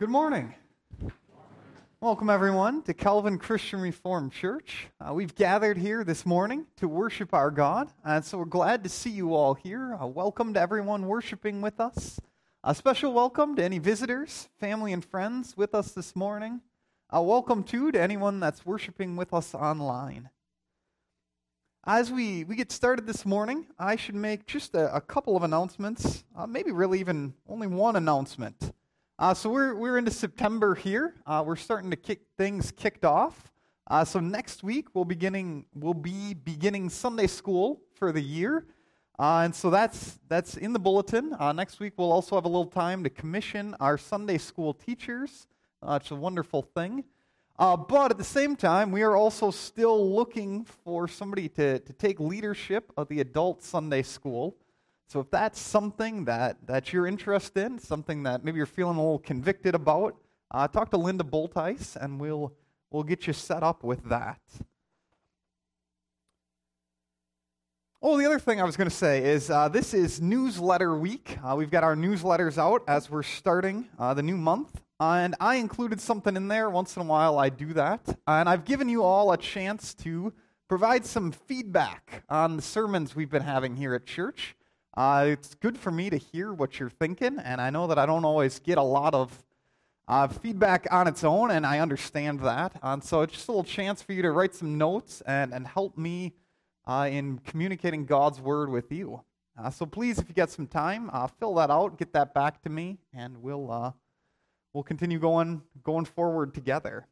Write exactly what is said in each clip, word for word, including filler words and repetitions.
Good morning. Welcome, everyone, to Calvin Christian Reformed Church. Uh, we've gathered here this morning to worship our God, and so we're glad to see you all here. Uh, welcome to everyone worshiping with us. A special welcome to any visitors, family, and friends with us this morning. A welcome, too, to anyone that's worshiping with us online. As we, we get started this morning, I should make just a, a couple of announcements, uh, maybe really even only one announcement. Uh, so we're we're into September here. Uh, we're starting to kick things kicked off. Uh, so next week we'll beginning we'll be beginning Sunday school for the year, uh, and so that's that's in the bulletin. Uh, next week we'll also have a little time to commission our Sunday school teachers. Uh, it's a wonderful thing. Uh, but at the same time, we are also still looking for somebody to, to take leadership of the adult Sunday school. So if that's something that, that you're interested in, something that maybe you're feeling a little convicted about, uh, talk to Linda Boltice, and we'll we'll get you set up with that. Oh, the other thing I was going to say is uh, this is newsletter week. Uh, we've got our newsletters out as we're starting uh, the new month. Uh, and I included something in there. Once in a while I do that. Uh, and I've given you all a chance to provide some feedback on the sermons we've been having here at church. Uh, it's good for me to hear what you're thinking, and I know that I don't always get a lot of uh, feedback on its own, and I understand that. And so it's just a little chance for you to write some notes and, and help me uh, in communicating God's Word with you. Uh, so please, if you get some time, uh, fill that out, get that back to me, and we'll uh, we'll continue going going forward together.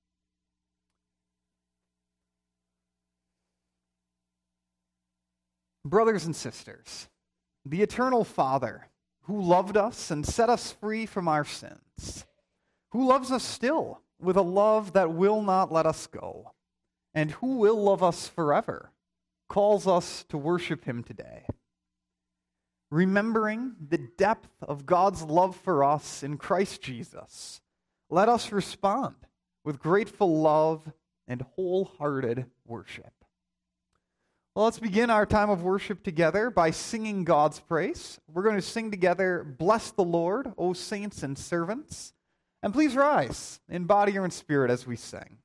Brothers and sisters, the eternal Father, who loved us and set us free from our sins, who loves us still with a love that will not let us go, and who will love us forever, calls us to worship Him today. Remembering the depth of God's love for us in Christ Jesus, let us respond with grateful love and wholehearted worship. Well, let's begin our time of worship together by singing God's praise. We're going to sing together, "Bless the Lord, O saints and servants." And please rise in body or in spirit as we sing.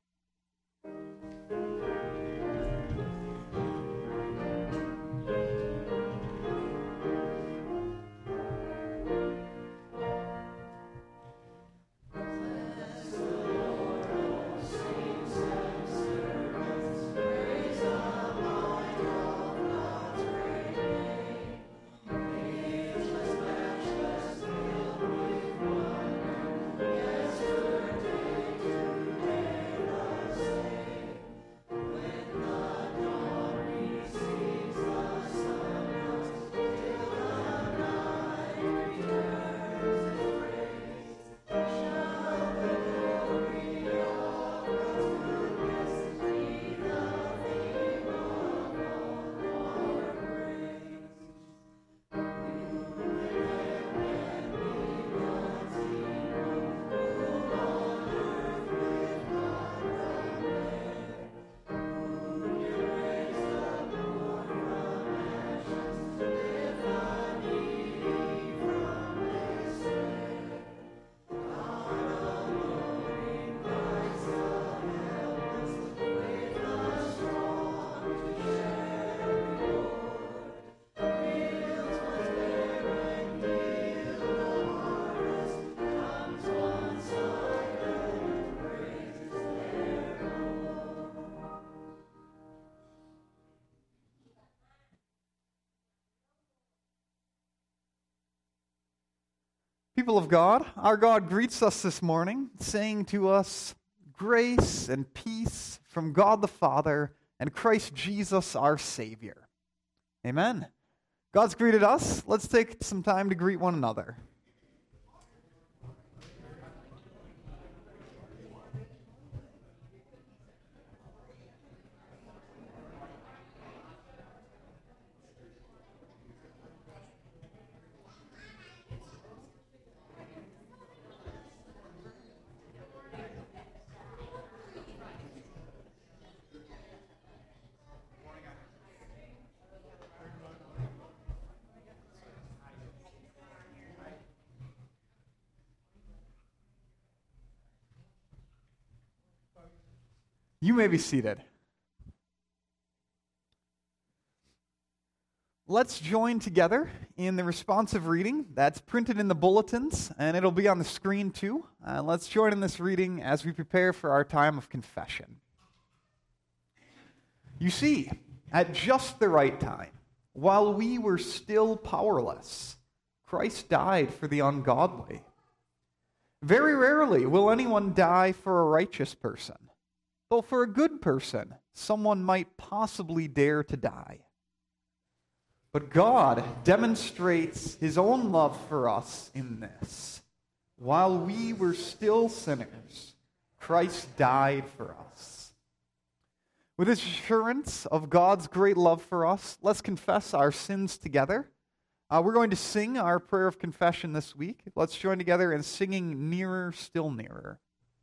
People of God, our God greets us this morning, saying to us, grace and peace from God the Father and Christ Jesus our Savior. Amen. God's greeted us. Let's take some time to greet one another. You may be seated. Let's join together in the responsive reading that's printed in the bulletins, and it'll be on the screen too. Uh, let's join in this reading as we prepare for our time of confession. You see, at just the right time, while we were still powerless, Christ died for the ungodly. Very rarely will anyone die for a righteous person, though for a good person, someone might possibly dare to die. But God demonstrates his own love for us in this. While we were still sinners, Christ died for us. With this assurance of God's great love for us, let's confess our sins together. Uh, we're going to sing our prayer of confession this week. Let's join together in singing Nearer, Still Nearer.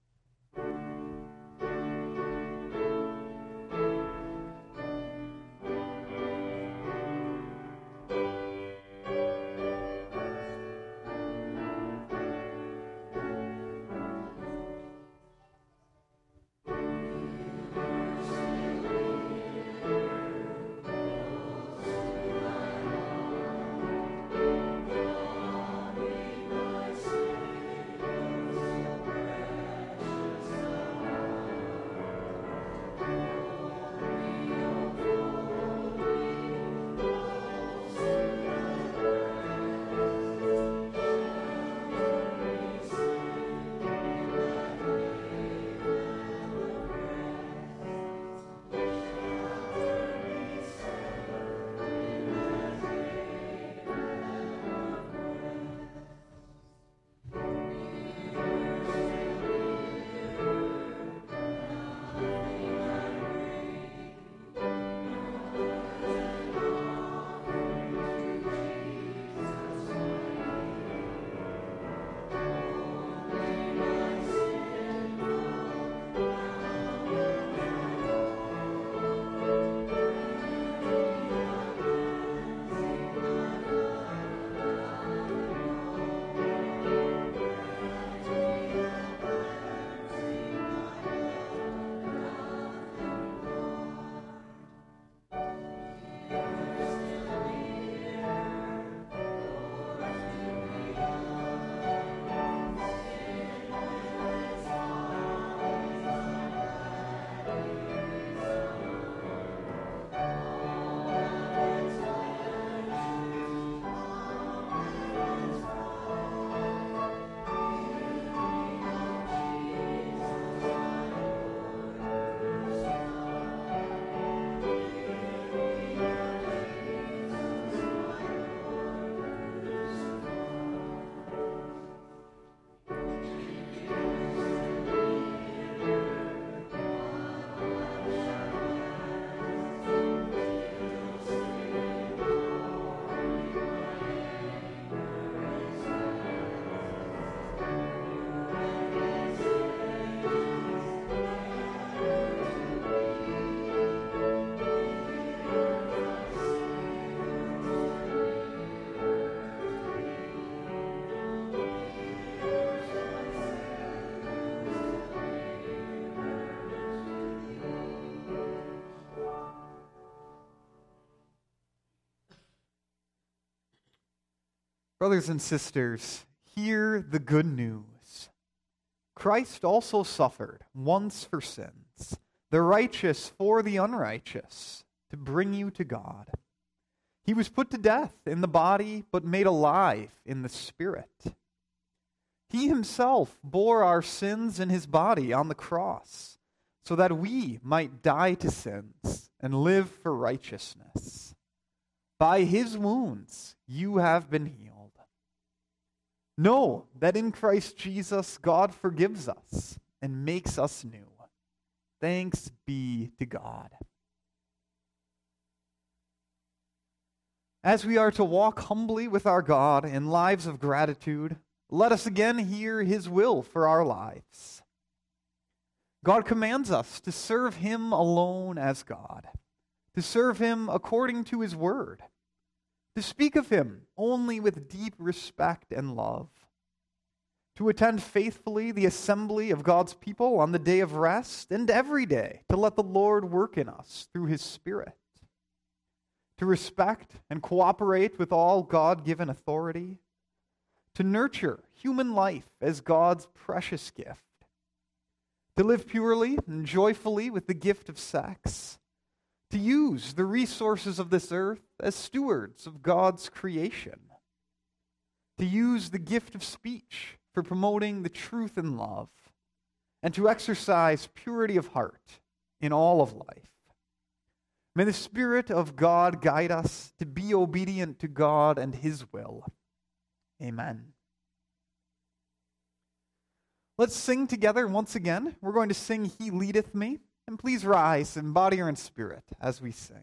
Brothers and sisters, hear the good news. Christ also suffered once for sins, the righteous for the unrighteous, to bring you to God. He was put to death in the body, but made alive in the spirit. He himself bore our sins in his body on the cross, so that we might die to sins and live for righteousness. By his wounds you have been healed. Know that in Christ Jesus God forgives us and makes us new. Thanks be to God. As we are to walk humbly with our God in lives of gratitude, let us again hear his will for our lives. God commands us to serve him alone as God, to serve him according to his word, to speak of him only with deep respect and love, to attend faithfully the assembly of God's people on the day of rest, and every day to let the Lord work in us through his Spirit, to respect and cooperate with all God-given authority, to nurture human life as God's precious gift, to live purely and joyfully with the gift of sex, to use the resources of this earth as stewards of God's creation, to use the gift of speech for promoting the truth in love, and to exercise purity of heart in all of life. May the Spirit of God guide us to be obedient to God and his will. Amen. Let's sing together once again. We're going to sing He Leadeth Me. And please rise in body or in spirit as we sing.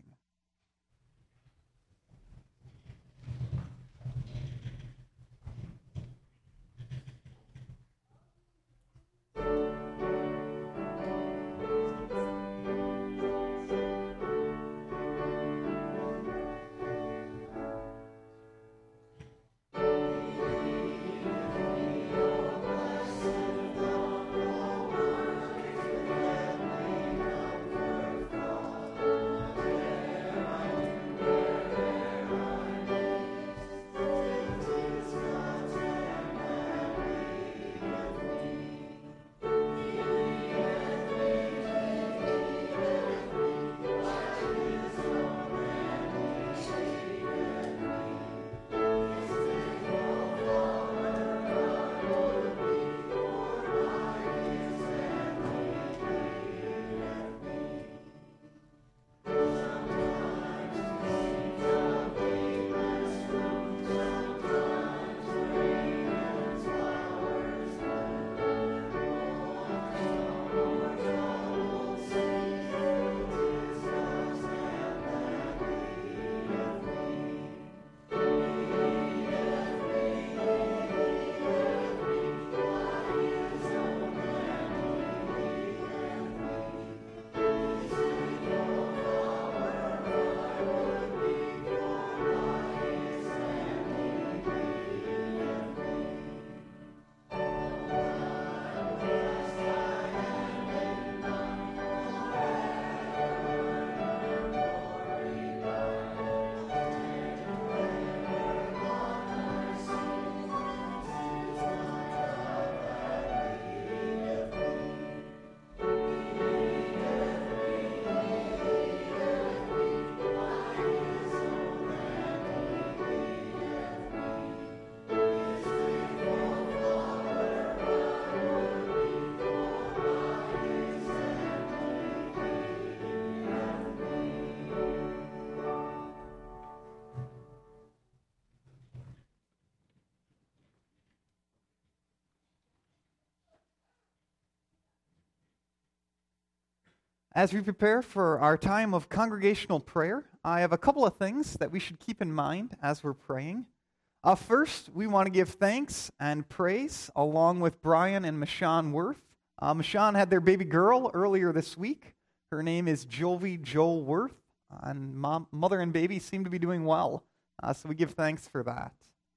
As we prepare for our time of congregational prayer, I have a couple of things that we should keep in mind as we're praying. Uh, first, we want to give thanks and praise along with Brian and Michonne Worth. Uh, Michonne had their baby girl earlier this week. Her name is Jovi Joel Worth, and mom, mother and baby seem to be doing well, uh, so we give thanks for that.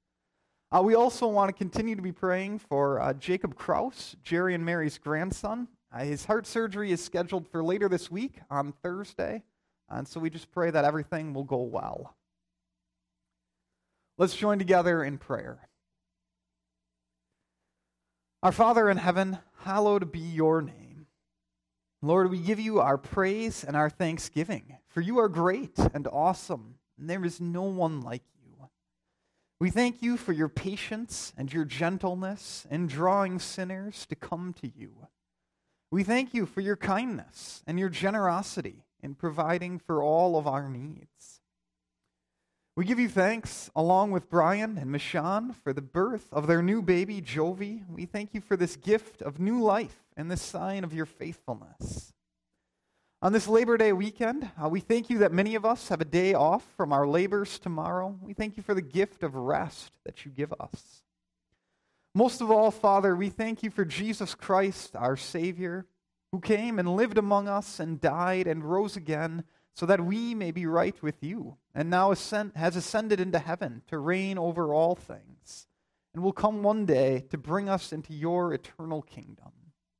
Uh, we also want to continue to be praying for uh, Jacob Kraus, Jerry and Mary's grandson. Uh, his heart surgery is scheduled for later this week on Thursday, and so we just pray that everything will go well. Let's join together in prayer. Our Father in heaven, hallowed be your name. Lord, we give you our praise and our thanksgiving, for you are great and awesome, and there is no one like you. We thank you for your patience and your gentleness in drawing sinners to come to you. We thank you for your kindness and your generosity in providing for all of our needs. We give you thanks, along with Brian and Michonne, for the birth of their new baby, Jovi. We thank you for this gift of new life and this sign of your faithfulness. On this Labor Day weekend, uh, we thank you that many of us have a day off from our labors tomorrow. We thank you for the gift of rest that you give us. Most of all, Father, we thank you for Jesus Christ, our Savior, who came and lived among us and died and rose again so that we may be right with you, and now ascend, has ascended into heaven to reign over all things. and will come one day to bring us into your eternal kingdom.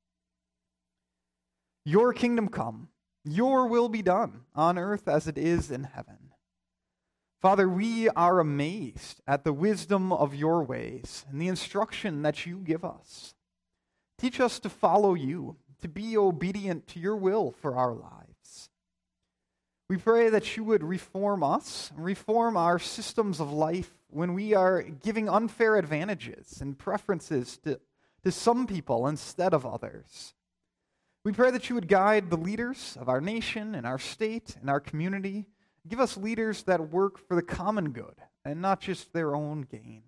Your kingdom come, your will be done on earth as it is in heaven. Father, we are amazed at the wisdom of your ways and the instruction that you give us. Teach us to follow you, to be obedient to your will for our lives. We pray that you would reform us, reform our systems of life when we are giving unfair advantages and preferences to, to some people instead of others. We pray that you would guide the leaders of our nation and our state and our community. Give us leaders that work for the common good and not just their own gain.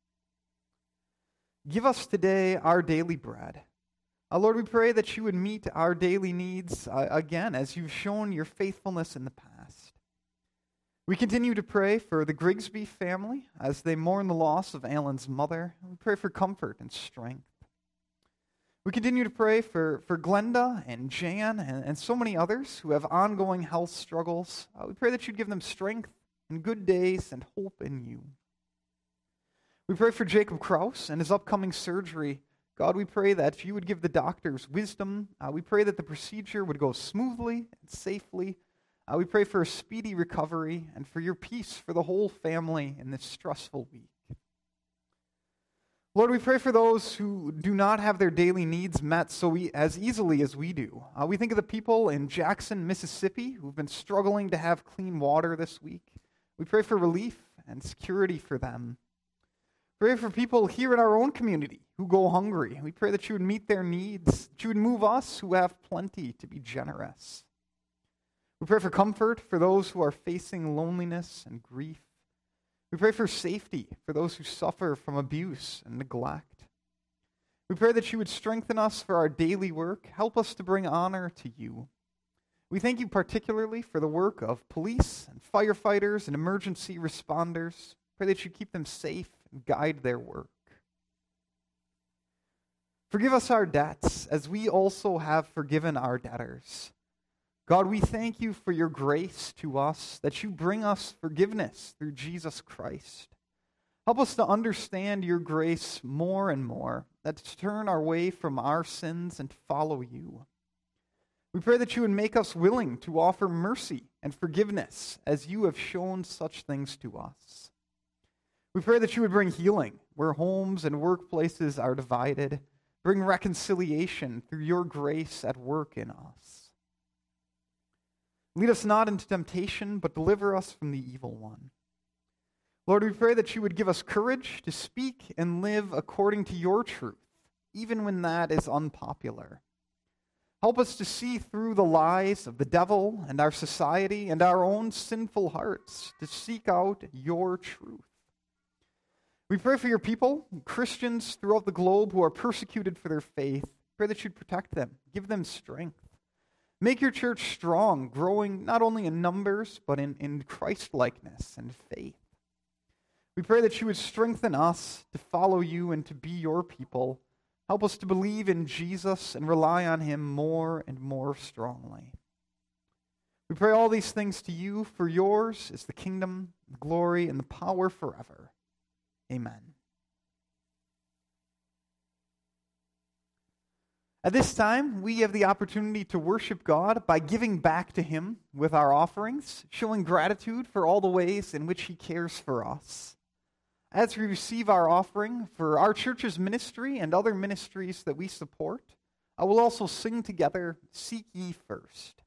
Give us today our daily bread. Uh, Lord, we pray that you would meet our daily needs uh, again, as you've shown your faithfulness in the past. We continue to pray for the Grigsby family as they mourn the loss of Alan's mother. We pray for comfort and strength. We continue to pray for, for Glenda and Jan and, and so many others who have ongoing health struggles. Uh, we pray that you'd give them strength and good days and hope in you. We pray for Jacob Kraus and his upcoming surgery. God, we pray that you would give the doctors wisdom. Uh, we pray that the procedure would go smoothly and safely. Uh, we pray for a speedy recovery and for your peace for the whole family in this stressful week. Lord, we pray for those who do not have their daily needs met so we, as easily as we do. Uh, we think of the people in Jackson, Mississippi, who've been struggling to have clean water this week. We pray for relief and security for them. Pray for people here in our own community who go hungry. We pray that you would meet their needs, that you would move us who have plenty to be generous. We pray for comfort for those who are facing loneliness and grief. We pray for safety for those who suffer from abuse and neglect. We pray that you would strengthen us for our daily work. Help us to bring honor to you. We thank you particularly for the work of police and firefighters and emergency responders. Pray that you keep them safe and guide their work. Forgive us our debts as we also have forgiven our debtors. God, we thank you for your grace to us, that you bring us forgiveness through Jesus Christ. Help us to understand your grace more and more, that to turn our way from our sins and to follow you. We pray that you would make us willing to offer mercy and forgiveness as you have shown such things to us. We pray that you would bring healing where homes and workplaces are divided, bring reconciliation through your grace at work in us. Lead us not into temptation, but deliver us from the evil one. Lord, we pray that you would give us courage to speak and live according to your truth, even when that is unpopular. Help us to see through the lies of the devil and our society and our own sinful hearts to seek out your truth. We pray for your people, Christians throughout the globe who are persecuted for their faith. Pray that you'd protect them, give them strength. Make your church strong, growing not only in numbers, but in, in Christ-likeness and faith. We pray that you would strengthen us to follow you and to be your people. Help us to believe in Jesus and rely on him more and more strongly. We pray all these things to you, for yours is the kingdom, the glory, and the power forever. Amen. At this time, we have the opportunity to worship God by giving back to him with our offerings, showing gratitude for all the ways in which he cares for us. As we receive our offering for our church's ministry and other ministries that we support, I will also sing together, "Seek Ye First."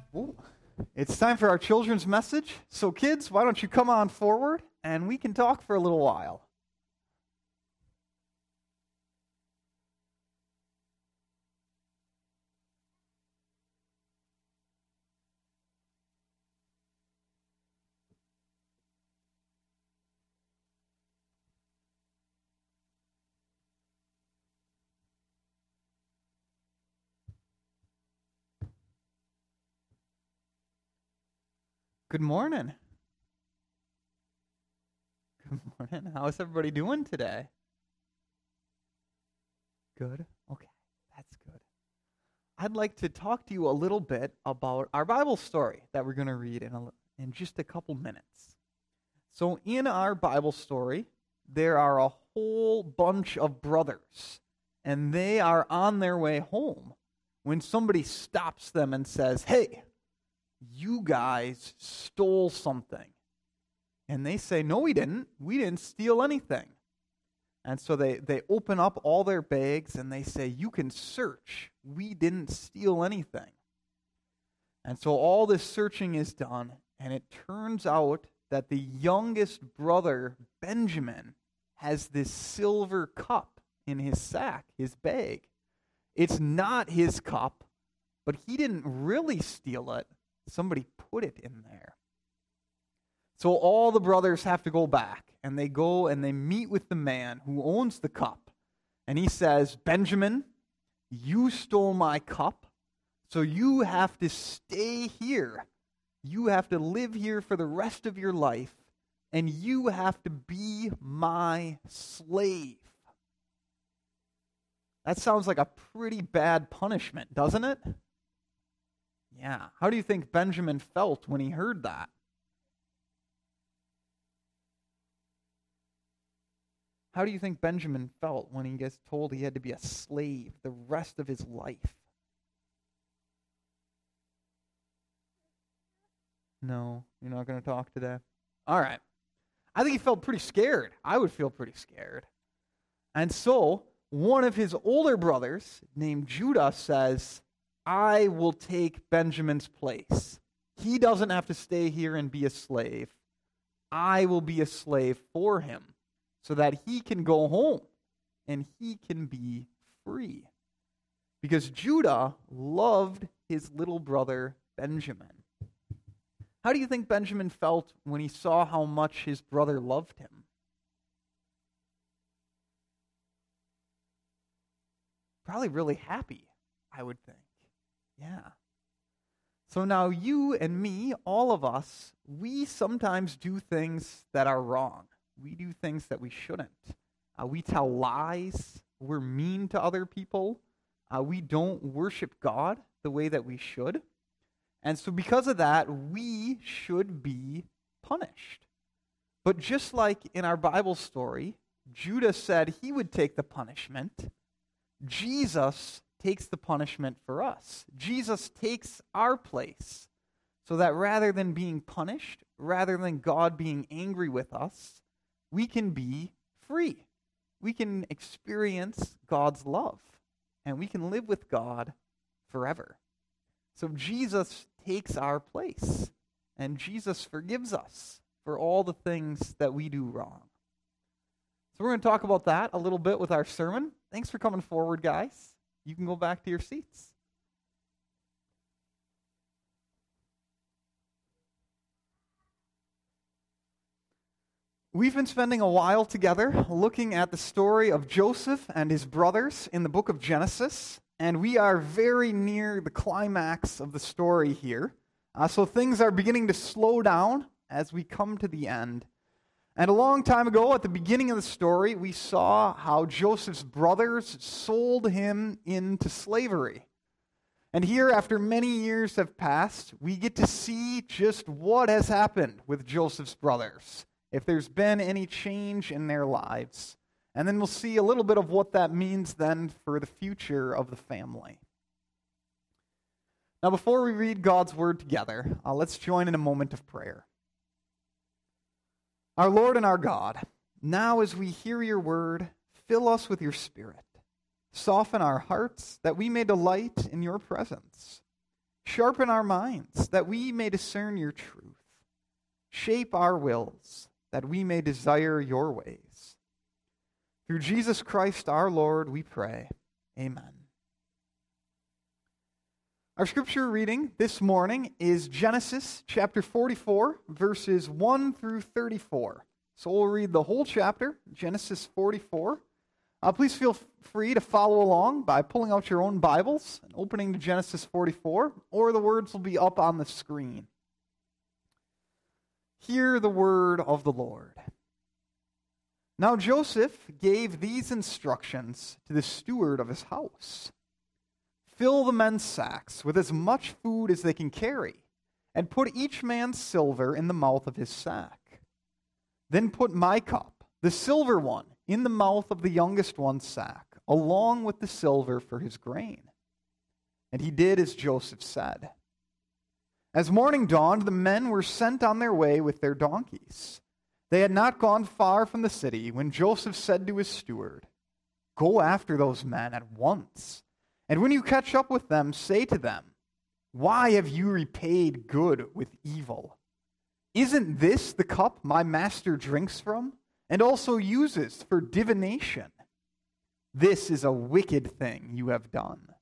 Ooh. It's time for our children's message. So kids, why don't you come on forward and we can talk for a little while. Good morning. Good morning. How is everybody doing today? Good. Okay, that's good. I'd like to talk to you a little bit about our Bible story that we're going to read in, a, in just a couple minutes. So in our Bible story, there are a whole bunch of brothers, and they are on their way home when somebody stops them and says, "Hey, you guys stole something." And they say, "No, we didn't. We didn't steal anything." And so they, they open up all their bags and they say, "You can search. We didn't steal anything." And so all this searching is done, and it turns out that the youngest brother, Benjamin, has this silver cup in his sack, his bag. It's not his cup, but he didn't really steal it. Somebody put it in there. So all the brothers have to go back, and they go and they meet with the man who owns the cup. And he says, "Benjamin, you stole my cup, so you have to stay here. You have to live here for the rest of your life, and you have to be my slave." That sounds like a pretty bad punishment, doesn't it? Yeah. How do you think Benjamin felt when he heard that? How do you think Benjamin felt when he gets told he had to be a slave the rest of his life? No, you're not going to talk today? All right. I think he felt pretty scared. I would feel pretty scared. And so, one of his older brothers, named Judah, says, "I will take Benjamin's place. He doesn't have to stay here and be a slave. I will be a slave for him so that he can go home and he can be free." Because Judah loved his little brother Benjamin. How do you think Benjamin felt when he saw how much his brother loved him? Probably really happy, I would think. Yeah. So now you and me, all of us, we sometimes do things that are wrong. We do things that we shouldn't. Uh, we tell lies. We're mean to other people. Uh, we don't worship God the way that we should. And so because of that, we should be punished. But just like in our Bible story, Judah said he would take the punishment, Jesus takes the punishment for us. Jesus takes our place so that rather than being punished, rather than God being angry with us, we can be free. We can experience God's love, and we can live with God forever. So Jesus takes our place, and Jesus forgives us for all the things that we do wrong. So we're going to talk about that a little bit with our sermon. Thanks for coming forward, guys. You can go back to your seats. We've been spending a while together looking at the story of Joseph and his brothers in the book of Genesis, and we are very near the climax of the story here. Uh, so things are beginning to slow down as we come to the end. And a long time ago, at the beginning of the story, we saw how Joseph's brothers sold him into slavery. And here, after many years have passed, we get to see just what has happened with Joseph's brothers, if there's been any change in their lives. And then we'll see a little bit of what that means then for the future of the family. Now, before we read God's word together, uh, let's join in a moment of prayer. Our Lord and our God, now as we hear your word, fill us with your Spirit. Soften our hearts that we may delight in your presence. Sharpen our minds, that we may discern your truth. Shape our wills, that we may desire your ways. Through Jesus Christ our Lord, we pray. Amen. Our scripture reading this morning is Genesis chapter forty-four, verses one through thirty-four. So we'll read the whole chapter, Genesis forty-four. Uh, please feel free to follow along by pulling out your own Bibles and opening to Genesis forty-four, or the words will be up on the screen. Hear the word of the Lord. Now Joseph gave these instructions to the steward of his house. Fill the men's sacks with as much food as they can carry, and put each man's silver in the mouth of his sack. Then put my cup, the silver one, in the mouth of the youngest one's sack, along with the silver for his grain. And he did as Joseph said. As morning dawned, the men were sent on their way with their donkeys. They had not gone far from the city when Joseph said to his steward, "Go after those men at once. And when you catch up with them, say to them, 'Why have you repaid good with evil? Isn't this the cup my master drinks from, and also uses for divination? This is a wicked thing you have done.'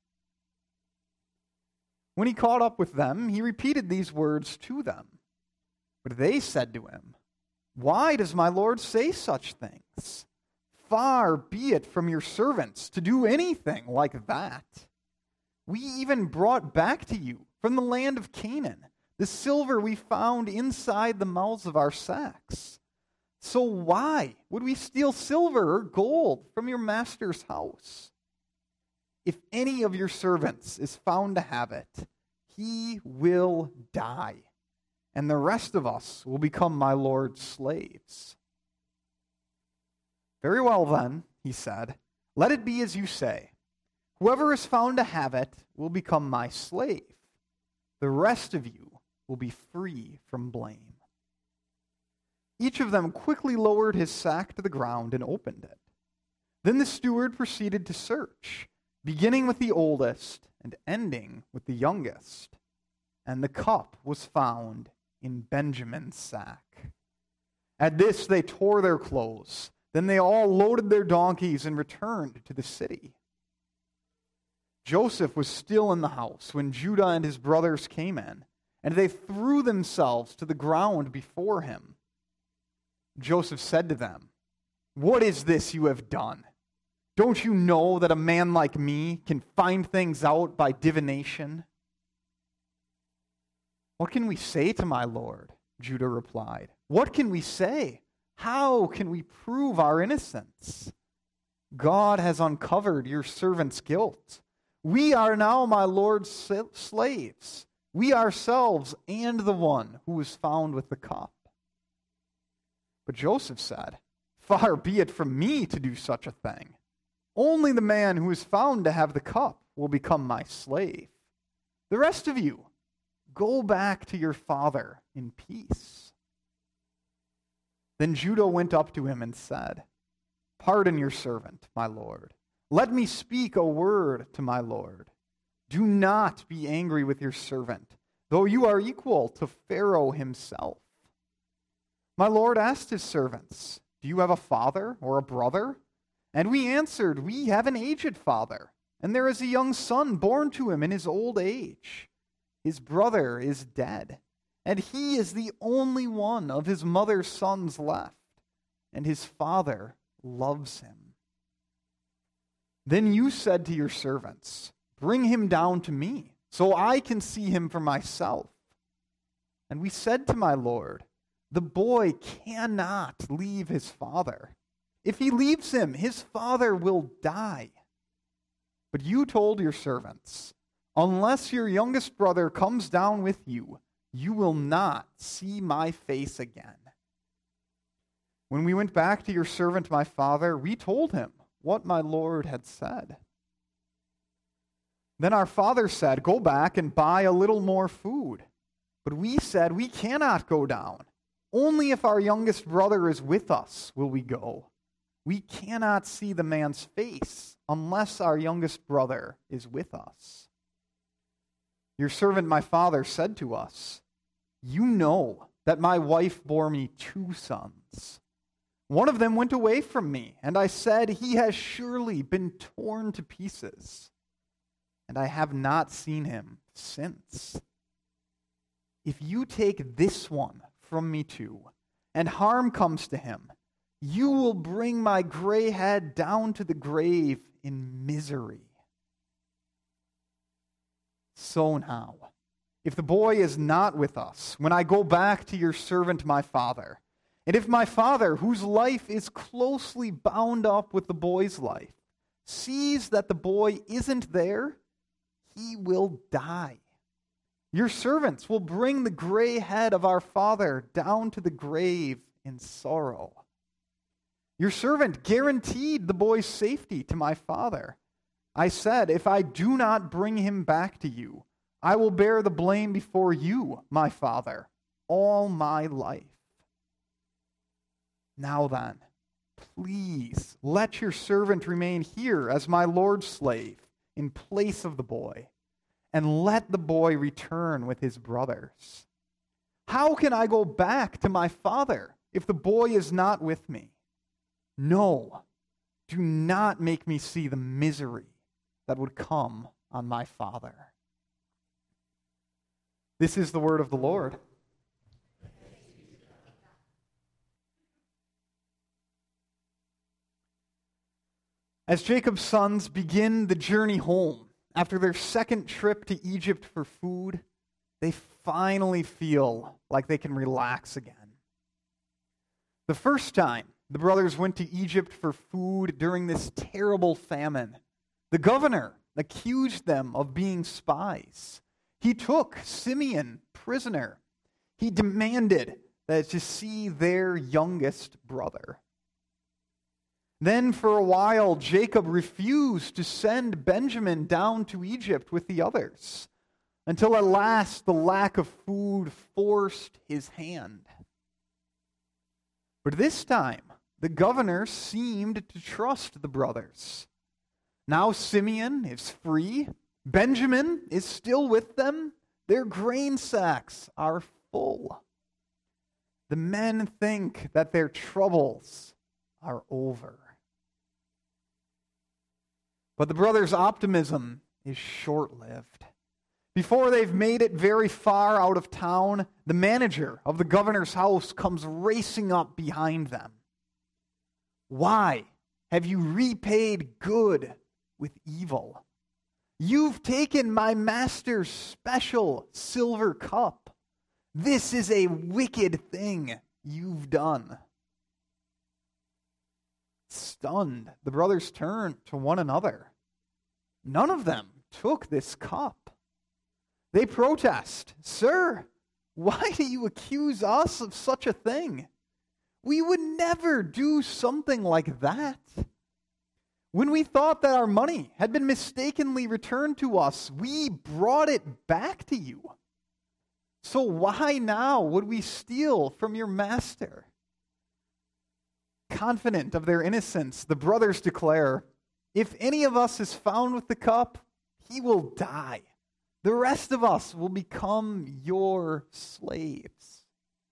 When he caught up with them, he repeated these words to them. But they said to him, 'Why does my lord say such things? Far be it from your servants to do anything like that. We even brought back to you from the land of Canaan the silver we found inside the mouths of our sacks. So why would we steal silver or gold from your master's house? If any of your servants is found to have it, he will die, and the rest of us will become my lord's slaves.' 'Very well then,' he said, 'let it be as you say. Whoever is found to have it will become my slave. The rest of you will be free from blame.' Each of them quickly lowered his sack to the ground and opened it. Then the steward proceeded to search, beginning with the oldest and ending with the youngest. And the cup was found in Benjamin's sack. At this they tore their clothes. Then they all loaded their donkeys and returned to the city. Joseph was still in the house when Judah and his brothers came in, and they threw themselves to the ground before him. Joseph said to them, 'What is this you have done? Don't you know that a man like me can find things out by divination?' 'What can we say to my lord?' Judah replied. 'What can we say? How can we prove our innocence? God has uncovered your servant's guilt. We are now my lord's slaves, we ourselves and the one who was found with the cup.' But Joseph said, 'Far be it from me to do such a thing. Only the man who is found to have the cup will become my slave. The rest of you, go back to your father in peace.' Then Judah went up to him and said, 'Pardon your servant, my lord. Let me speak a word to my lord. Do not be angry with your servant, though you are equal to Pharaoh himself.' My lord asked his servants, 'Do you have a father or a brother?' And we answered, 'We have an aged father, and there is a young son born to him in his old age. His brother is dead, and he is the only one of his mother's sons left, and his father loves him.' Then you said to your servants, 'Bring him down to me, so I can see him for myself.' And we said to my lord, 'The boy cannot leave his father. If he leaves him, his father will die.' But you told your servants, 'Unless your youngest brother comes down with you, you will not see my face again.' When we went back to your servant my father, we told him what my lord had said. Then our father said, 'Go back and buy a little more food.' But we said, 'We cannot go down. Only if our youngest brother is with us will we go. We cannot see the man's face unless our youngest brother is with us.' Your servant my father said to us, 'You know that my wife bore me two sons. One of them went away from me, and I said, he has surely been torn to pieces, and I have not seen him since. If you take this one from me too, and harm comes to him, you will bring my gray head down to the grave in misery.' So now, if the boy is not with us, when I go back to your servant my father, and if my father, whose life is closely bound up with the boy's life, sees that the boy isn't there, he will die. Your servants will bring the gray head of our father down to the grave in sorrow. Your servant guaranteed the boy's safety to my father. I said, if I do not bring him back to you, I will bear the blame before you, my father, all my life. Now then, please let your servant remain here as my Lord's slave in place of the boy, and let the boy return with his brothers. How can I go back to my father if the boy is not with me? No, do not make me see the misery that would come on my father." This is the word of the Lord. As Jacob's sons begin the journey home after their second trip to Egypt for food, they finally feel like they can relax again. The first time the brothers went to Egypt for food during this terrible famine, the governor accused them of being spies. He took Simeon prisoner. He demanded that to see their youngest brother. Then for a while, Jacob refused to send Benjamin down to Egypt with the others, until at last the lack of food forced his hand. But this time, the governor seemed to trust the brothers. Now Simeon is free. Benjamin is still with them. Their grain sacks are full. The men think that their troubles are over. But the brothers' optimism is short-lived. Before they've made it very far out of town, the manager of the governor's house comes racing up behind them. "Why have you repaid good with evil? You've taken my master's special silver cup. This is a wicked thing you've done." Stunned, the brothers turned to one another. None of them took this cup. They protest, "Sir, why do you accuse us of such a thing? We would never do something like that. When we thought that our money had been mistakenly returned to us, we brought it back to you. So why now would we steal from your master?" Confident of their innocence, the brothers declare, "If any of us is found with the cup, he will die. The rest of us will become your slaves."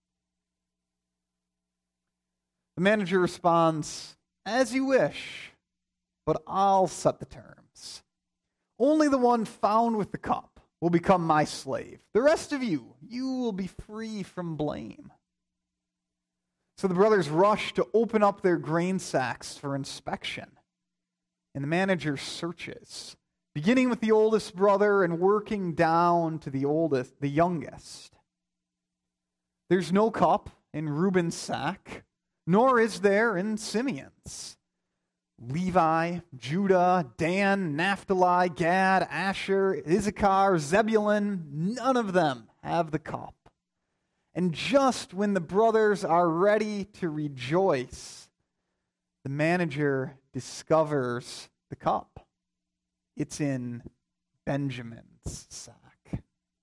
The manager responds, "As you wish, but I'll set the terms. Only the one found with the cup will become my slave. The rest of you, you will be free from blame." So the brothers rush to open up their grain sacks for inspection. And the manager searches, beginning with the oldest brother and working down to the oldest, the youngest. There's no cup in Reuben's sack, nor is there in Simeon's. Levi, Judah, Dan, Naphtali, Gad, Asher, Issachar, Zebulun, none of them have the cup. And just when the brothers are ready to rejoice, the manager discovers the cup. It's in Benjamin's sack.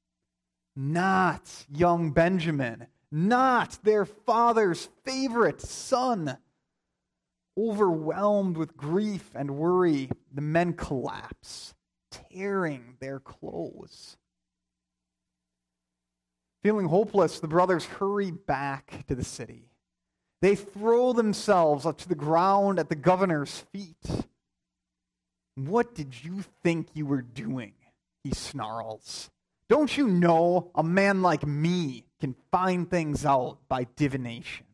Not young Benjamin, not their father's favorite son. Overwhelmed with grief and worry, the men collapse, tearing their clothes. Feeling hopeless, the brothers hurry back to the city. They throw themselves up to the ground at the governor's feet. "What did you think you were doing?" he snarls. "Don't you know a man like me can find things out by divination?"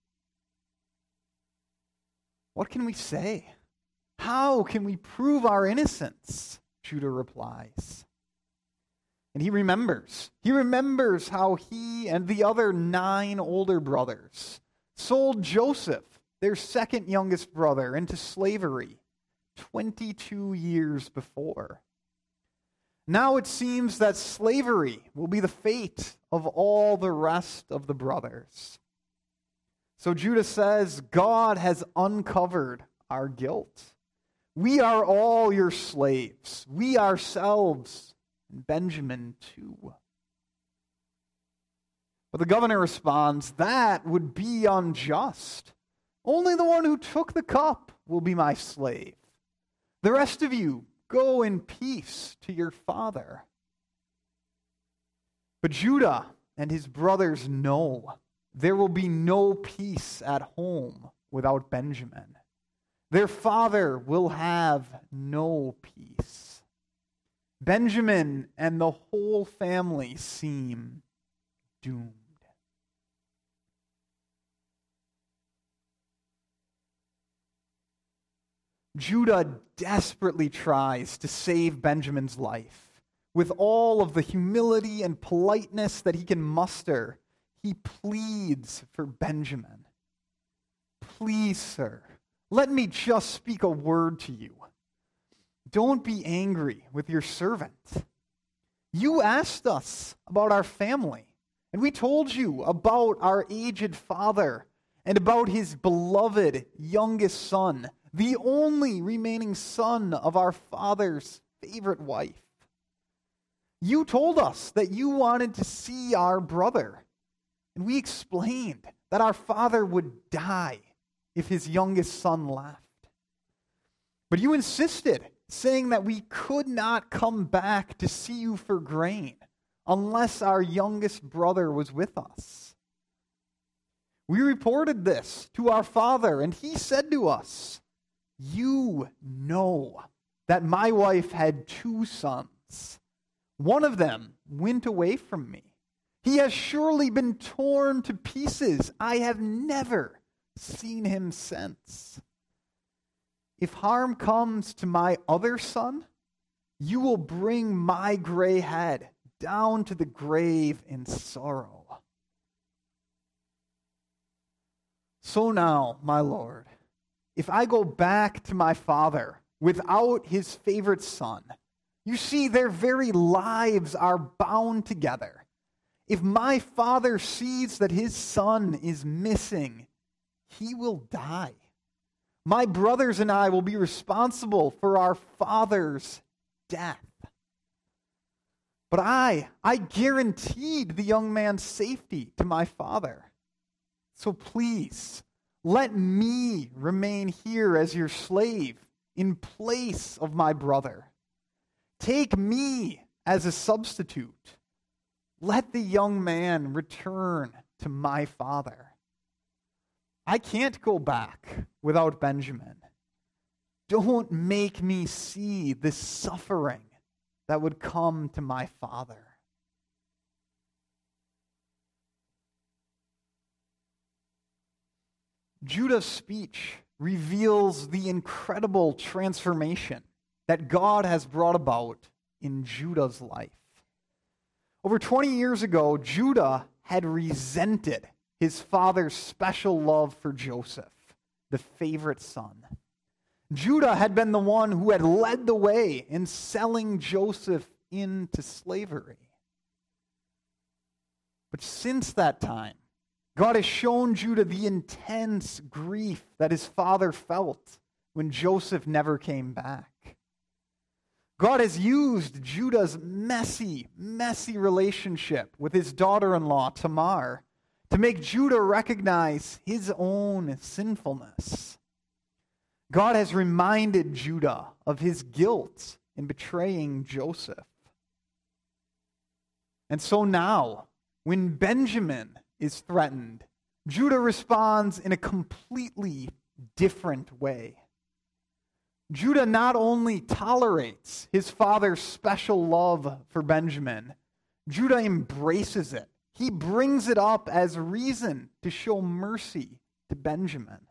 "What can we say? How can we prove our innocence?" Judah replies. And he remembers. He remembers how he and the other nine older brothers sold Joseph, their second youngest brother, into slavery twenty-two years before. Now it seems that slavery will be the fate of all the rest of the brothers. So Judah says, "God has uncovered our guilt. We are all your slaves. We ourselves, and Benjamin too." But the governor responds, "That would be unjust. Only the one who took the cup will be my slave. The rest of you, go in peace to your father." But Judah and his brothers know there will be no peace at home without Benjamin. Their father will have no peace. Benjamin and the whole family seem doomed. Judah desperately tries to save Benjamin's life. With all of the humility and politeness that he can muster, he pleads for Benjamin. "Please, sir, let me just speak a word to you. Don't be angry with your servant. You asked us about our family, and we told you about our aged father and about his beloved youngest son, the only remaining son of our father's favorite wife. You told us that you wanted to see our brother, and we explained that our father would die if his youngest son left. But you insisted, saying that we could not come back to see you for grain unless our youngest brother was with us. We reported this to our father, and he said to us, 'You know that my wife had two sons. One of them went away from me. He has surely been torn to pieces. I have never seen him since. If harm comes to my other son, you will bring my gray head down to the grave in sorrow.' So now, my Lord, if I go back to my father without his favorite son, you see, their very lives are bound together. If my father sees that his son is missing, he will die. My brothers and I will be responsible for our father's death. But I, I guaranteed the young man's safety to my father. So please, let me remain here as your slave in place of my brother. Take me as a substitute. Let the young man return to my father. I can't go back without Benjamin. Don't make me see the suffering that would come to my father." Judah's speech reveals the incredible transformation that God has brought about in Judah's life. Over twenty years ago, Judah had resented his father's special love for Joseph, the favorite son. Judah had been the one who had led the way in selling Joseph into slavery. But since that time, God has shown Judah the intense grief that his father felt when Joseph never came back. God has used Judah's messy, messy relationship with his daughter-in-law, Tamar, to make Judah recognize his own sinfulness. God has reminded Judah of his guilt in betraying Joseph. And so now, When Benjamin is threatened, Judah responds in a completely different way. Judah not only tolerates his father's special love for Benjamin, Judah embraces it. He brings it up as reason to show mercy to Benjamin.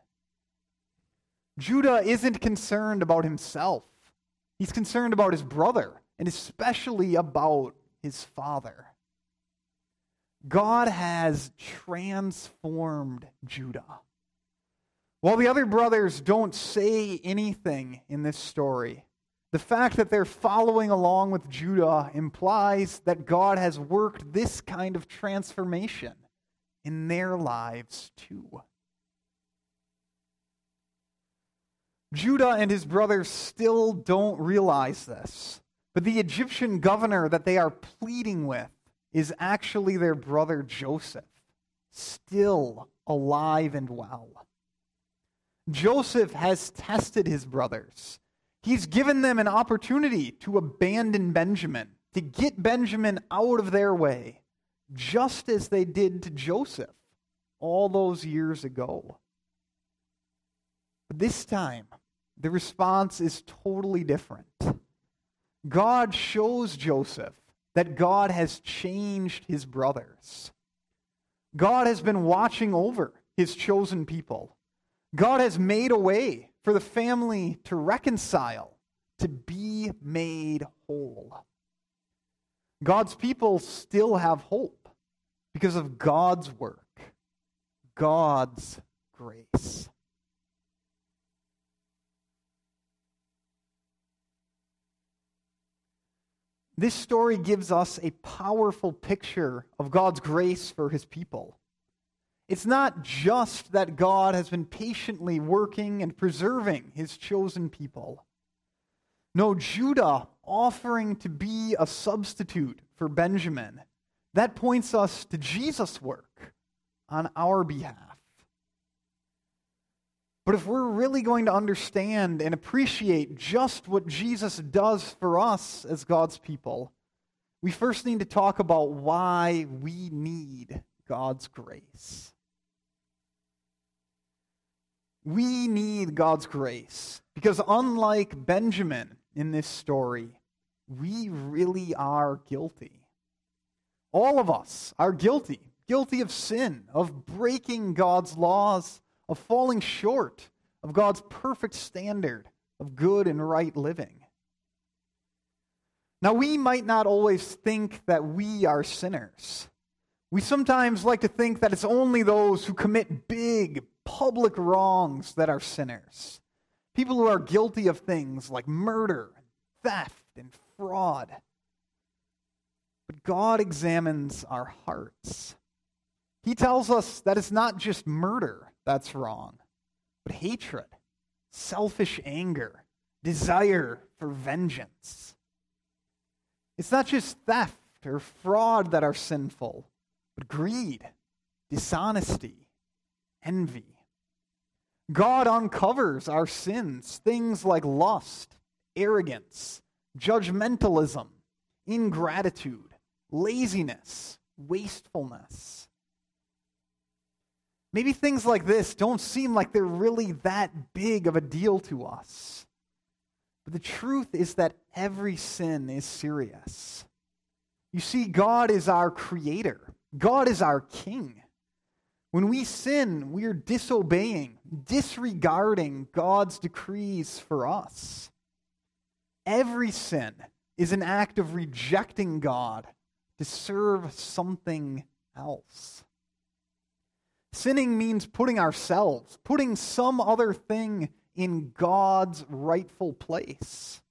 Judah isn't concerned about himself. He's concerned about his brother, and especially about his father. God has transformed Judah. While the other brothers don't say anything in this story, the fact that they're following along with Judah implies that God has worked this kind of transformation in their lives too. Judah and his brothers still don't realize this, but the Egyptian governor that they are pleading with is actually their brother Joseph, still alive and well. Joseph has tested his brothers. He's given them an opportunity to abandon Benjamin, to get Benjamin out of their way, just as they did to Joseph all those years ago. But this time, the response is totally different. God shows Joseph that God has changed his brothers. God has been watching over his chosen people. God has made a way for the family to reconcile, to be made whole. God's people still have hope because of God's work, God's grace. This story gives us a powerful picture of God's grace for his people. It's not just that God has been patiently working and preserving his chosen people. No, Judah offering to be a substitute for Benjamin, that points us to Jesus' work on our behalf. But if we're really going to understand and appreciate just what Jesus does for us as God's people, we first need to talk about why we need God's grace. We need God's grace because unlike Benjamin in this story, we really are guilty. All of us are guilty, guilty of sin, of breaking God's laws, of falling short of God's perfect standard of good and right living. Now, we might not always think that we are sinners. We sometimes like to think that it's only those who commit big, public wrongs that are sinners. People who are guilty of things like murder, theft, and fraud. But God examines our hearts. He tells us that it's not just murder that's wrong, but hatred, selfish anger, desire for vengeance. It's not just theft or fraud that are sinful, but greed, dishonesty, envy. God uncovers our sins, things like lust, arrogance, judgmentalism, ingratitude, laziness, wastefulness. Maybe things like this don't seem like they're really that big of a deal to us. But the truth is that every sin is serious. You see, God is our creator. God is our king. When we sin, we are disobeying, disregarding God's decrees for us. Every sin is an act of rejecting God to serve something else. Sinning means putting ourselves, putting some other thing in God's rightful place.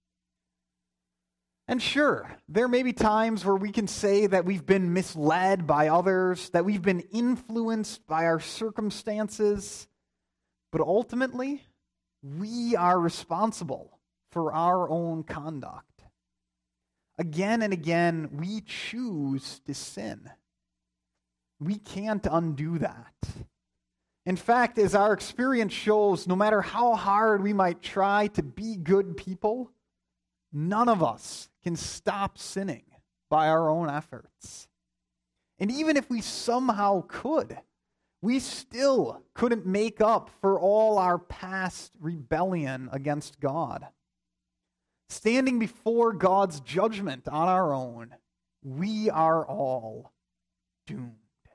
And sure, there may be times where we can say that we've been misled by others, that we've been influenced by our circumstances, but ultimately, we are responsible for our own conduct. Again and again, we choose to sin. We can't undo that. In fact, as our experience shows, no matter how hard we might try to be good people, none of us can stop sinning by our own efforts. And even if we somehow could, we still couldn't make up for all our past rebellion against God. Standing before God's judgment on our own, we are all doomed.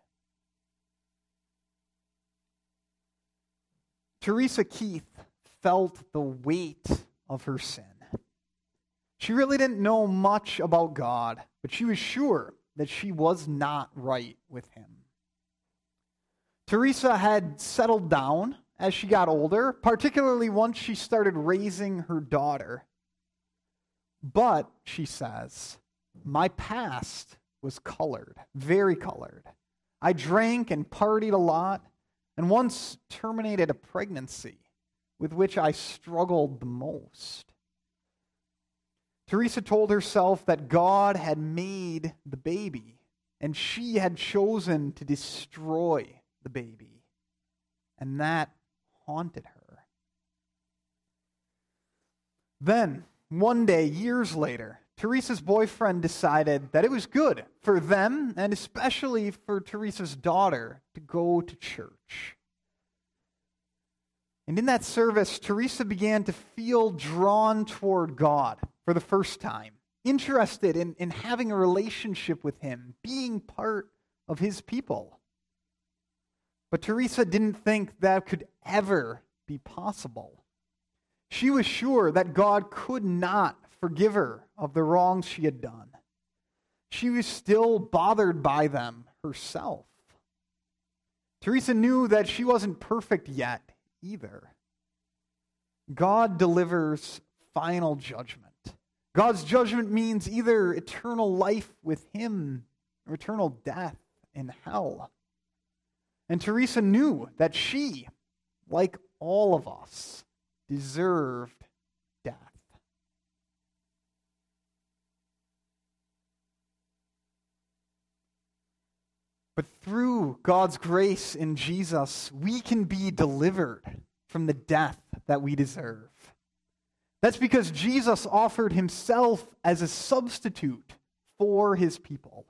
Teresa Keith felt the weight of her sin. She really didn't know much about God, but she was sure that she was not right with him. Teresa had settled down as she got older, particularly once she started raising her daughter. But, she says, my past was colored, very colored. I drank and partied a lot, and once terminated a pregnancy with which I struggled the most. Teresa told herself that God had made the baby, and she had chosen to destroy the baby, and that haunted her. Then, one day, years later, Teresa's boyfriend decided that it was good for them, and especially for Teresa's daughter, to go to church. And in that service, Teresa began to feel drawn toward God for the first time, interested in, in having a relationship with him, being part of his people. But Teresa didn't think that could ever be possible. She was sure that God could not forgive her of the wrongs she had done. She was still bothered by them herself. Teresa knew that she wasn't perfect yet either. God delivers final judgment. God's judgment means either eternal life with him or eternal death in hell. And Teresa knew that she, like all of us, deserved death. But through God's grace in Jesus, we can be delivered from the death that we deserve. That's because Jesus offered himself as a substitute for his people.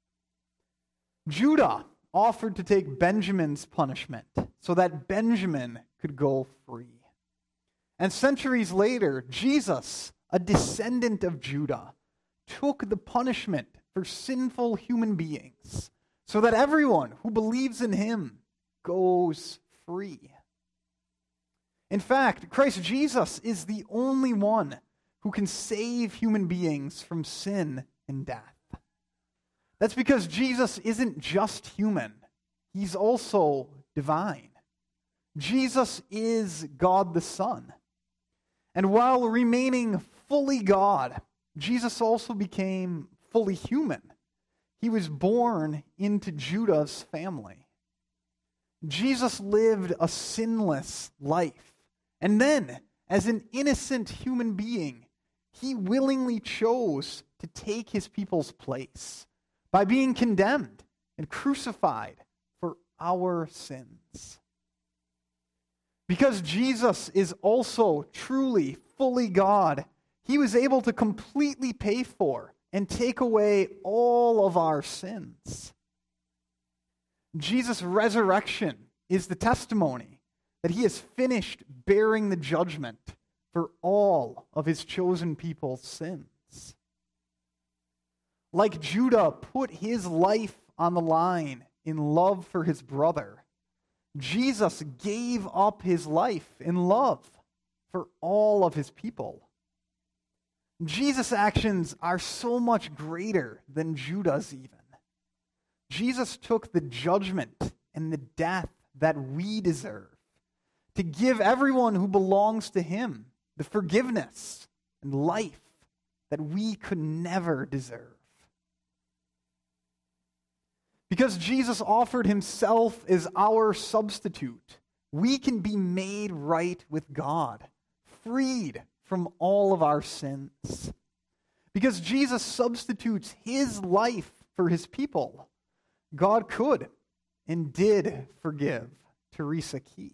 Judah offered to take Benjamin's punishment so that Benjamin could go free. And centuries later, Jesus, a descendant of Judah, took the punishment for sinful human beings so that everyone who believes in him goes free. In fact, Christ Jesus is the only one who can save human beings from sin and death. That's because Jesus isn't just human. He's also divine. Jesus is God the Son. And while remaining fully God, Jesus also became fully human. He was born into Judah's family. Jesus lived a sinless life. And then, as an innocent human being, he willingly chose to take his people's place by being condemned and crucified for our sins. Because Jesus is also truly, fully God, he was able to completely pay for and take away all of our sins. Jesus' resurrection is the testimony that he has finished bearing the judgment for all of his chosen people's sins. Like Judah put his life on the line in love for his brother, Jesus gave up his life in love for all of his people. Jesus' actions are so much greater than Judah's even. Jesus took the judgment and the death that we deserve to give everyone who belongs to him the forgiveness and life that we could never deserve. Because Jesus offered himself as our substitute, we can be made right with God, freed from all of our sins. Because Jesus substitutes his life for his people, God could and did forgive Teresa Keith.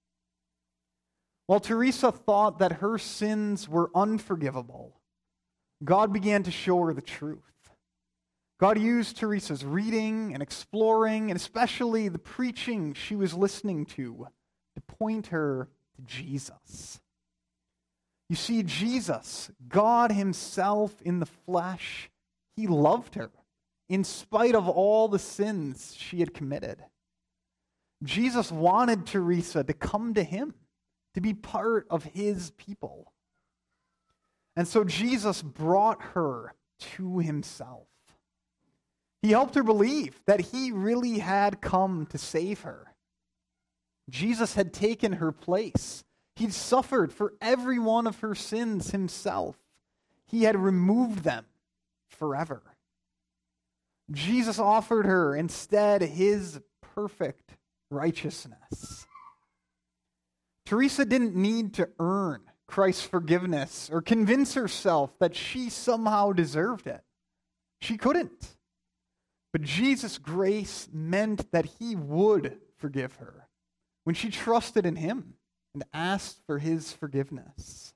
While Teresa thought that her sins were unforgivable, God began to show her the truth. God used Teresa's reading and exploring, and especially the preaching she was listening to, to point her to Jesus. You see, Jesus, God himself in the flesh, he loved her in spite of all the sins she had committed. Jesus wanted Teresa to come to him, to be part of his people. And so Jesus brought her to himself. He helped her believe that he really had come to save her. Jesus had taken her place. He'd suffered for every one of her sins himself. He had removed them forever. Jesus offered her instead his perfect righteousness. Teresa didn't need to earn Christ's forgiveness or convince herself that she somehow deserved it. She couldn't. But Jesus' grace meant that he would forgive her when she trusted in him and asked for his forgiveness.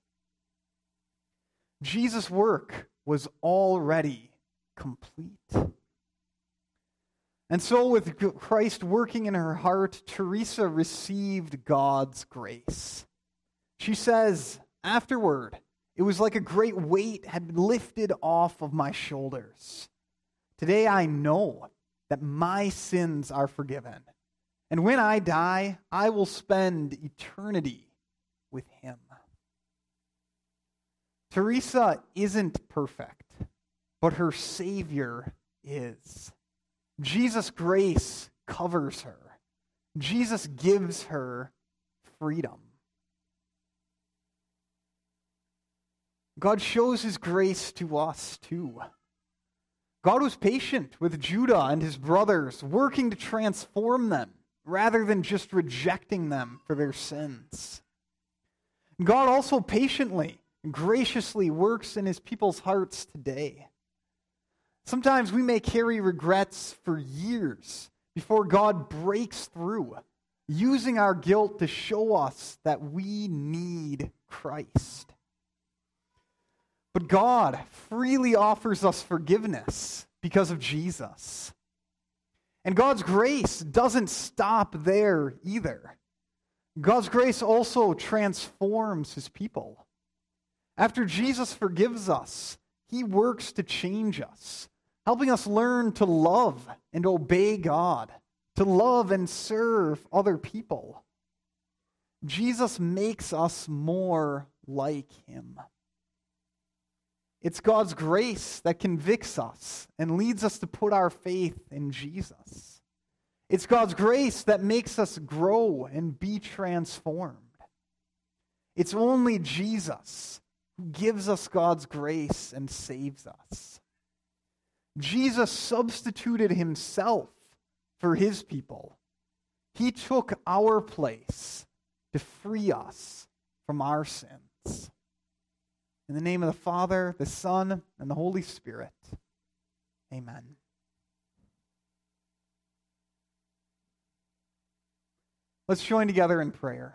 Jesus' work was already complete. And so with Christ working in her heart, Teresa received God's grace. She says, afterward, it was like a great weight had been lifted off of my shoulders. Today I know that my sins are forgiven. And when I die, I will spend eternity with him. Teresa isn't perfect, but her Savior is. Jesus' grace covers her. Jesus gives her freedom. God shows his grace to us too. God was patient with Judah and his brothers, working to transform them rather than just rejecting them for their sins. God also patiently and graciously works in his people's hearts today. Sometimes we may carry regrets for years before God breaks through, using our guilt to show us that we need Christ. But God freely offers us forgiveness because of Jesus. And God's grace doesn't stop there either. God's grace also transforms his people. After Jesus forgives us, he works to change us, helping us learn to love and obey God, to love and serve other people. Jesus makes us more like him. It's God's grace that convicts us and leads us to put our faith in Jesus. It's God's grace that makes us grow and be transformed. It's only Jesus who gives us God's grace and saves us. Jesus substituted himself for his people. He took our place to free us from our sins. In the name of the Father, the Son, and the Holy Spirit. Amen. Let's join together in prayer.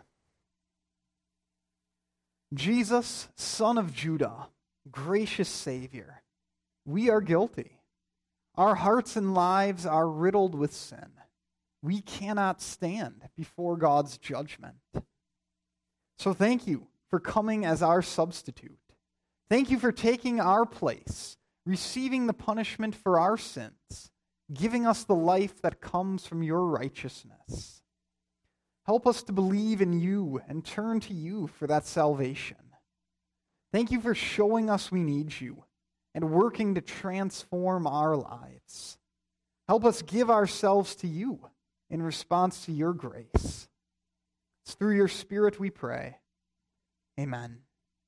Jesus, Son of Judah, gracious Savior, we are guilty. Our hearts and lives are riddled with sin. We cannot stand before God's judgment. So thank you for coming as our substitute. Thank you for taking our place, receiving the punishment for our sins, giving us the life that comes from your righteousness. Help us to believe in you and turn to you for that salvation. Thank you for showing us we need you and working to transform our lives. Help us give ourselves to you in response to your grace. It's through your Spirit we pray. Amen.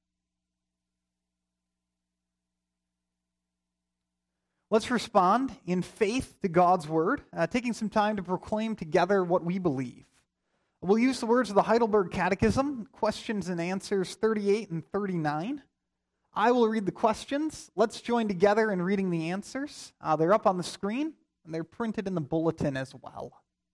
Let's respond in faith to God's word, uh, taking some time to proclaim together what we believe. We'll use the words of the Heidelberg Catechism, questions and answers thirty-eight and thirty-nine. I will read the questions. Let's join together in reading the answers. Uh, they're up on the screen, and they're printed in the bulletin as well.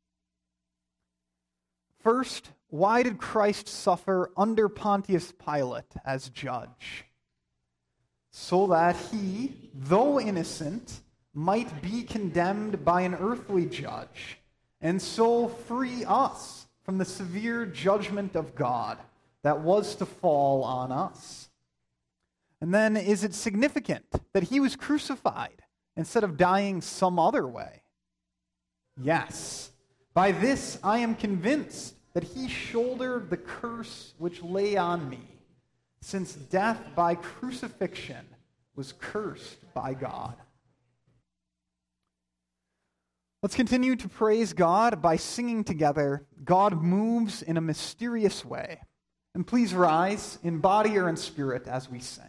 First, why did Christ suffer under Pontius Pilate as judge? So that he, though innocent, might be condemned by an earthly judge, and so free us from the severe judgment of God that was to fall on us. And then, is it significant that he was crucified instead of dying some other way? Yes. By this I am convinced that he shouldered the curse which lay on me, since death by crucifixion was cursed by God. Let's continue to praise God by singing together, God Moves in a Mysterious Way. And please rise in body or in spirit as we sing.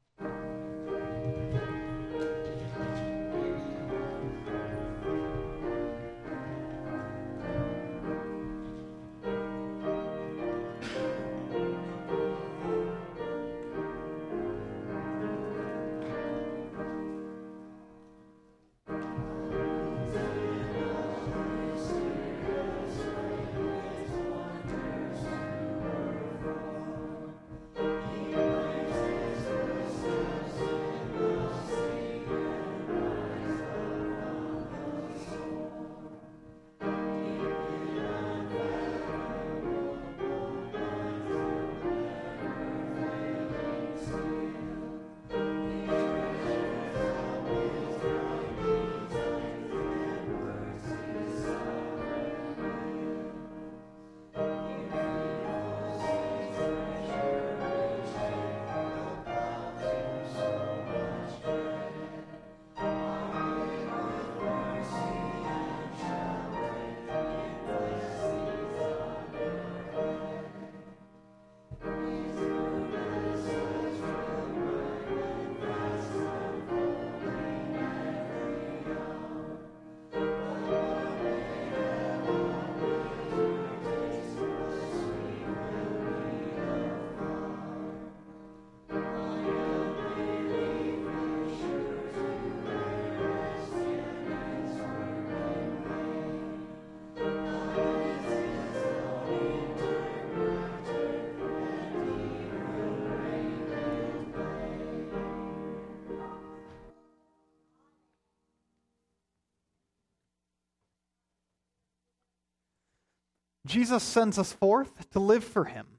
Jesus sends us forth to live for him.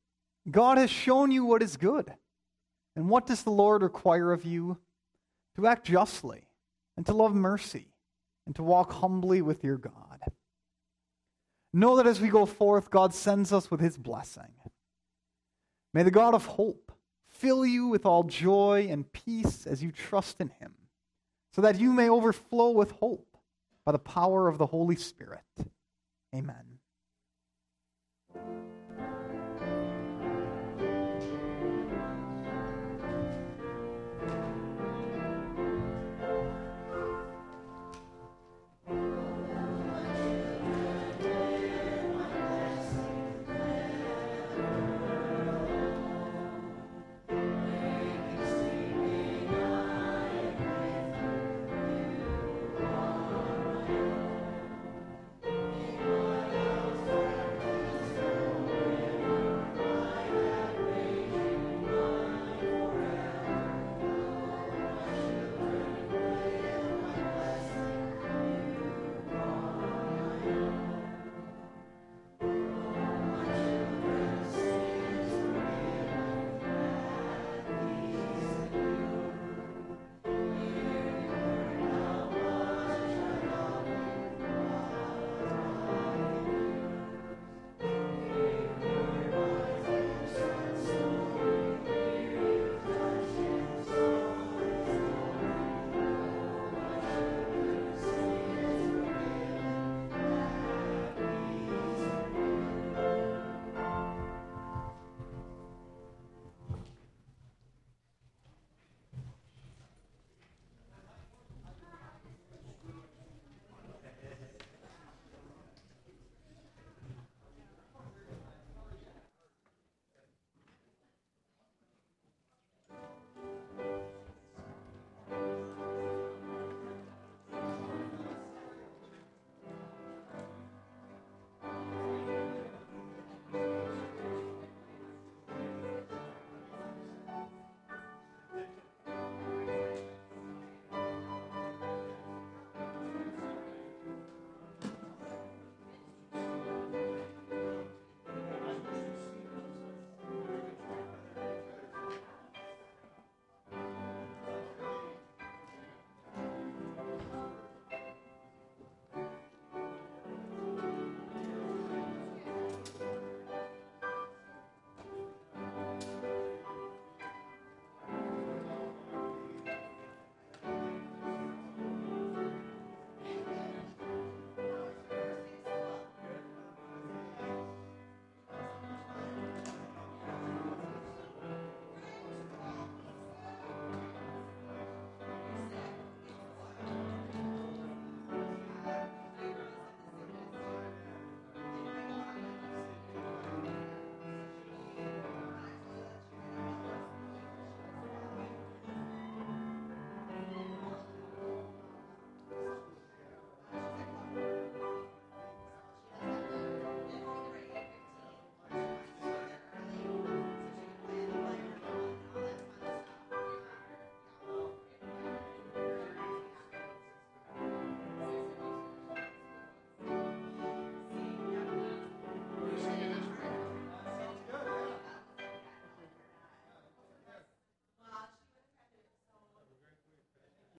God has shown you what is good. And what does the Lord require of you? To act justly, and to love mercy, and to walk humbly with your God. Know that as we go forth, God sends us with his blessing. May the God of hope fill you with all joy and peace as you trust in him, so that you may overflow with hope by the power of the Holy Spirit. Amen.